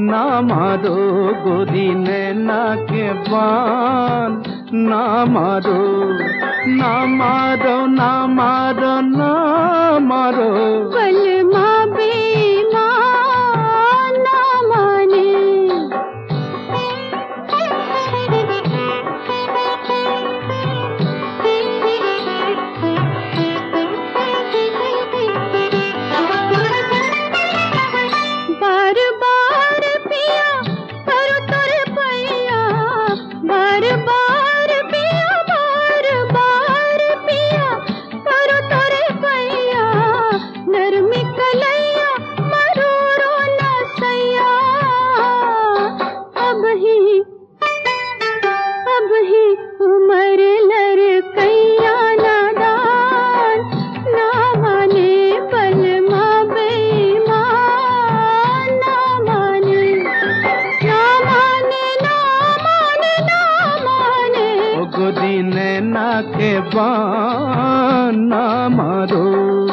ना मारो गोरी नैना के बान, ना मारो ना मारो ना मारो ना मारो। बलमा बेईमान ना माने, बार बार पिया करो तोरे पैया, बार बार पिया बार बार पिया करो तोरे पैया, नरमी कलैया मरूरो न सैया। अब ही उमर लड़कैया नादान, ना माने बलमा बेईमान ना माने, ना माने ना माने ना माने। ओ गोरी नैना के बान, ना मारो।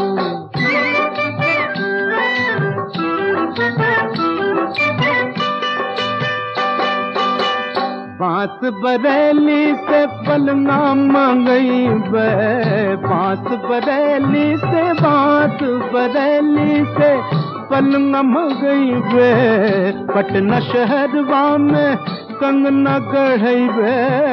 बांस बरेली से पलंगा मंगई बे, बांस बरेली से बांस बरेली से पलंगा मंगई बे, पटना शहरवा में कंगना गढ़ई बे।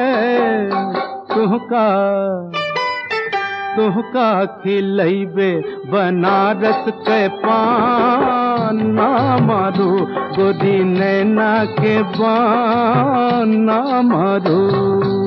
तुहका खिलैबे बनारस के पान, ना मारो गोरी नैना के बान, ना मारो।